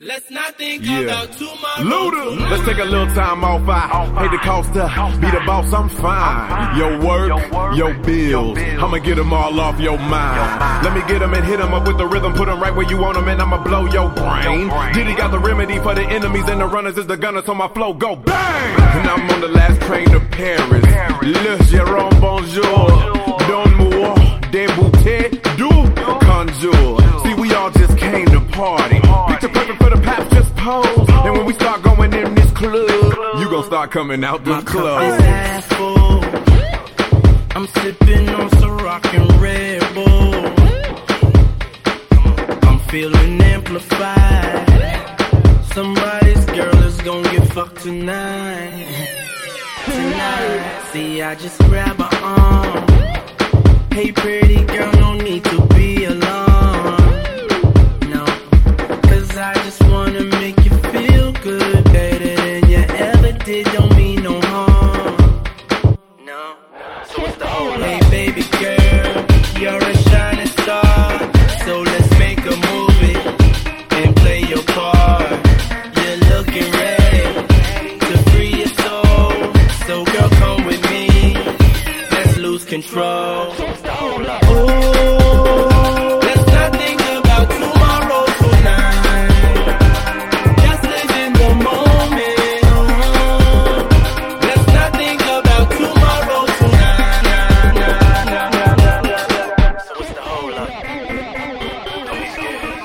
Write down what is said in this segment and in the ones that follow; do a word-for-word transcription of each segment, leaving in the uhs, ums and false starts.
Let's not think yeah. about tomorrow. Luda. Let's take a little time off. I hate the cost to be the boss. I'm fine. Your work, your bills. I'ma get them all off your mind. Let me get them and hit them up with the rhythm. Put them right where you want them and I'ma blow your brain. Diddy got the remedy for the enemies and the runners is the gunners, so my flow go bang. And I'm on the last train to Paris. Le Jérôme, bonjour. Don moi, débouté, du conjure. See, we all just came to party. Picture perfect for the paps, just pose. And when we start going in this club, you gon' start coming out the club. My cup is half full. I'm sipping on Ciroc and Red Bull. I'm feeling amplified. Somebody's girl is gon' get fucked tonight. Tonight. See, I just grab her arm. Hey, pretty girl, no need to be alarmed. No, cause I just wanna make you feel good. Better than you ever did, don't mean no harm. No, so what's the whole Hey, baby girl, you're a shining star. So let's make a movie and play your part. You're looking ready to free your soul. So girl, come with me, let's lose control. Oh, let's not think about tomorrow tonight. Just live in the moment. Uh-huh. Let's not think about tomorrow tonight. Nah, nah, nah, nah, nah, nah. So what's the hold up? Don't be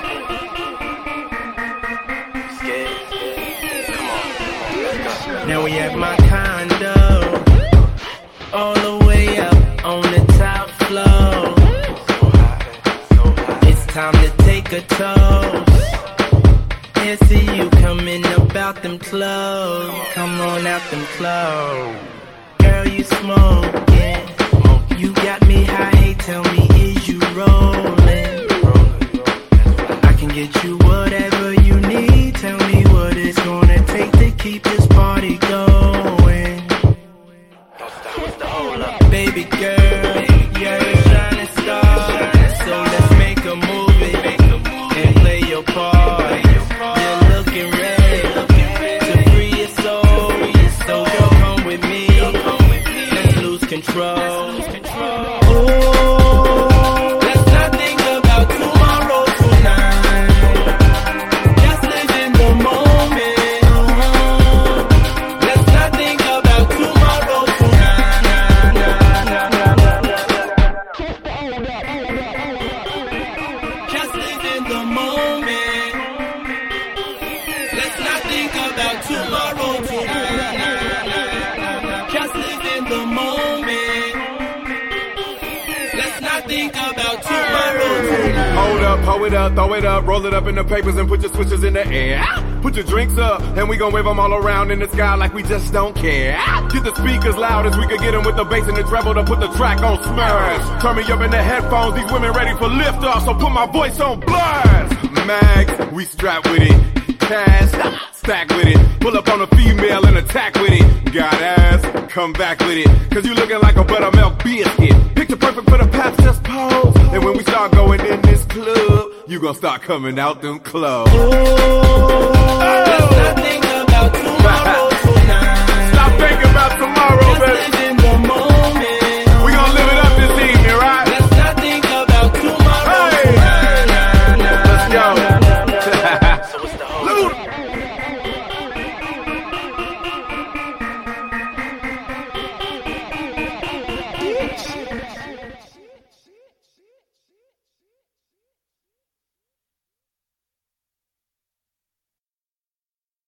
scared. Scared? Come on, let's go. Now we at my condo, all the way up on the top floor. It's time to take a toast. Here's to you coming about them clothes. Come on out them clothes. Girl, you smoking. You got me high, hey, tell me, is you rolling? I can get you whatever you need. Tell me what it's gonna take to keep this party going. Baby girl, you're a shining star. So let's make a movie and play your part. You're looking ready to free your soul. So girl, come with me, let's lose control. Oh, let's not think about tomorrow tonight. Just live in the moment. Uh-huh. Let's not think about tomorrow tonight. Nah, nah, nah, nah, nah, nah. Just live in the moment. Let's not think about tomorrow tonight. Just live in the moment. Let's not think about tomorrow tonight. Hold up, hold it up, throw it up, roll it up in the papers and put your switches in the air. Put your drinks up, and we gon' wave them all around in the sky like we just don't care. Get the speakers loud as we can get them with the bass and the treble to put the track on smash. Turn me up in the headphones, these women ready for lift off, so put my voice on blast. Mags, we strapped with it. Cash, stack with it. Pull up on a female and attack with it. Got ass, come back with it. Cause you looking like a buttermilk biscuit. Picture perfect for the paps, just pose. And when we start going in this club, you gon' start coming out them clothes. Oh.